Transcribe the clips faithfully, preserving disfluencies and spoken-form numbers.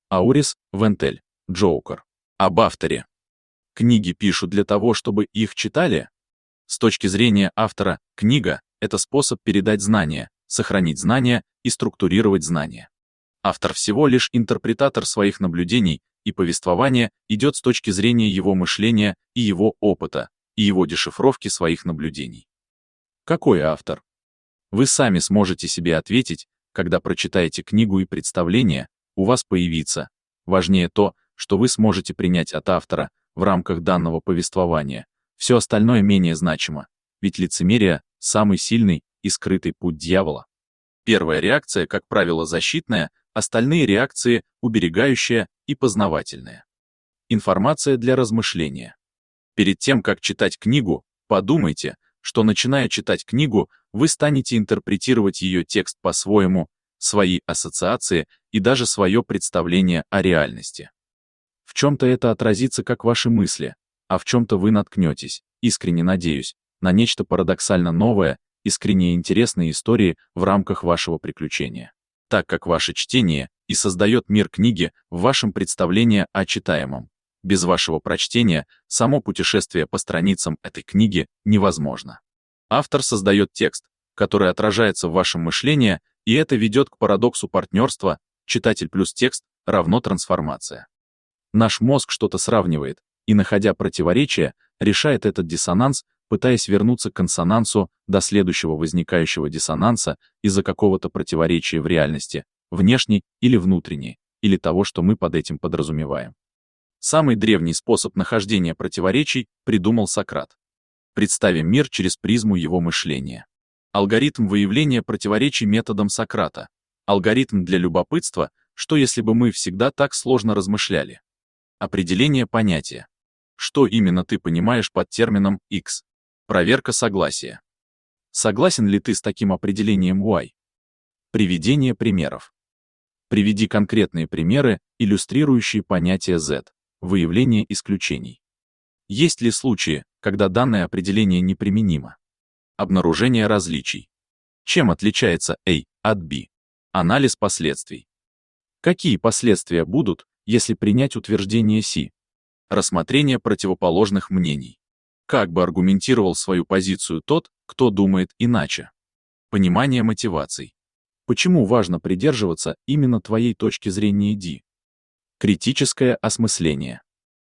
Аурис Вентель, Джоукер. Об авторе. Книги пишут для того, чтобы их читали? С точки зрения автора, книга — это способ передать знания, сохранить знания и структурировать знания. Автор всего лишь интерпретатор своих наблюдений, и повествование идет с точки зрения его мышления и его опыта, и его дешифровки своих наблюдений. Какой автор? Вы сами сможете себе ответить, когда прочитаете книгу, и представление у вас появится. Важнее то, что вы сможете принять от автора в рамках данного повествования. Все остальное менее значимо, ведь лицемерие — самый сильный и скрытый путь дьявола. Первая реакция, как правило, защитная, остальные реакции — уберегающая и познавательная. Информация для размышления. Перед тем, как читать книгу, подумайте, что, начиная читать книгу, вы станете интерпретировать ее текст по-своему, свои ассоциации и даже свое представление о реальности. В чем-то это отразится как ваши мысли, а в чем-то вы наткнетесь, искренне надеюсь, на нечто парадоксально новое, искренне интересные истории в рамках вашего приключения. Так как ваше чтение и создает мир книги в вашем представлении о читаемом. Без вашего прочтения само путешествие по страницам этой книги невозможно. Автор создает текст, который отражается в вашем мышлении, и это ведет к парадоксу партнерства: читатель плюс текст равно трансформация. Наш мозг что-то сравнивает, и, находя противоречия, решает этот диссонанс, пытаясь вернуться к консонансу до следующего возникающего диссонанса из-за какого-то противоречия в реальности, внешней или внутренней, или того, что мы под этим подразумеваем. Самый древний способ нахождения противоречий придумал Сократ. Представим мир через призму его мышления. Алгоритм выявления противоречий методом Сократа. Алгоритм для любопытства, что если бы мы всегда так сложно размышляли. Определение понятия. Что именно ты понимаешь под термином X? Проверка согласия. Согласен ли ты с таким определением Y? Приведение примеров. Приведи конкретные примеры, иллюстрирующие понятие Z. Выявление исключений. Есть ли случаи, когда данное определение неприменимо? Обнаружение различий. Чем отличается A от B? Анализ последствий. Какие последствия будут, если принять утверждение C? Рассмотрение противоположных мнений. Как бы аргументировал свою позицию тот, кто думает иначе? Понимание мотиваций. Почему важно придерживаться именно твоей точки зрения D? Критическое осмысление.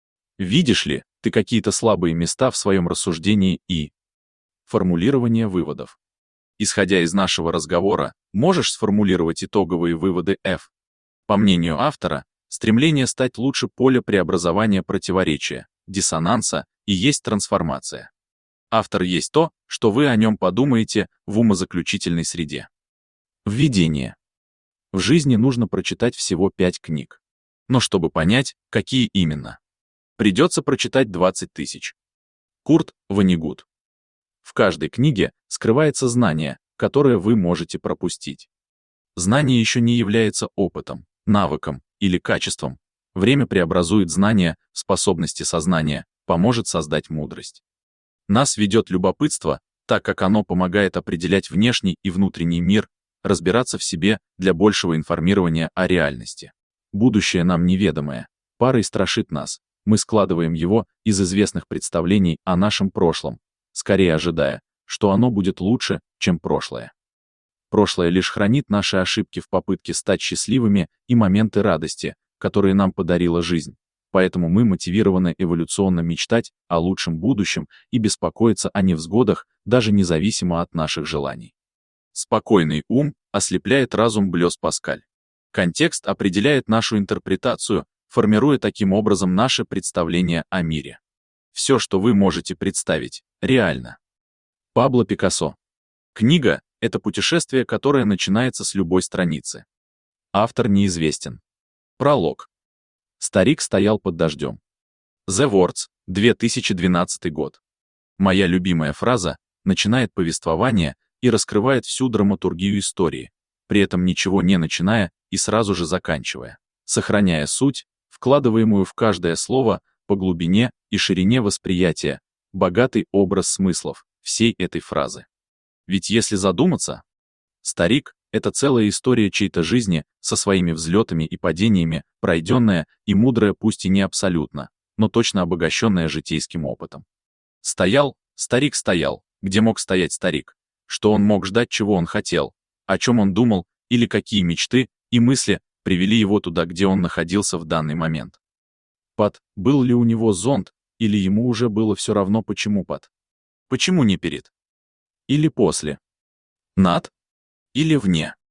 Видишь ли ты какие-то слабые места в своем рассуждении и формулирование выводов. Исходя из нашего разговора, можешь сформулировать итоговые выводы F? По мнению автора, стремление стать лучше поле преобразования противоречия, диссонанса и есть трансформация. Автор есть то, что вы о нем подумаете в умозаключительной среде. Введение. В жизни нужно прочитать всего пять книг. Но чтобы понять, какие именно, придется прочитать двадцать тысяч. Курт Воннегут. В каждой книге скрывается знание, которое вы можете пропустить. Знание еще не является опытом, навыком или качеством. Время преобразует знания в способности сознания, поможет создать мудрость. Нас ведет любопытство, так как оно помогает определять внешний и внутренний мир, разбираться в себе для большего информирования о реальности. Будущее нам неведомое, парой страшит нас, мы складываем его из известных представлений о нашем прошлом, скорее ожидая, что оно будет лучше, чем прошлое. Прошлое лишь хранит наши ошибки в попытке стать счастливыми и моменты радости, которые нам подарила жизнь, поэтому мы мотивированы эволюционно мечтать о лучшем будущем и беспокоиться о невзгодах, даже независимо от наших желаний. Спокойный ум ослепляет разум Блёз Паскаль. Контекст определяет нашу интерпретацию, формируя таким образом наше представление о мире. Все, что вы можете представить, реально. Пабло Пикассо. Книга — это путешествие, которое начинается с любой страницы. Автор неизвестен. Пролог. Старик стоял под дождем. The Words, две тысячи двенадцатый год. Моя любимая фраза начинает повествование и раскрывает всю драматургию истории, при этом ничего не начиная и сразу же заканчивая, сохраняя суть, вкладываемую в каждое слово по глубине и ширине восприятия, богатый образ смыслов всей этой фразы. Ведь если задуматься, старик — Это целая история чьей-то жизни со своими взлетами и падениями, пройденная и мудрая, пусть и не абсолютно, но точно обогащенная житейским опытом. Стоял, старик стоял, где мог стоять старик, что он мог ждать, чего он хотел, о чем он думал, или какие мечты и мысли привели его туда, где он находился в данный момент. Под, был ли у него зонт, или ему уже было все равно, почему под? Почему не перед? Или после? Над? Или вне?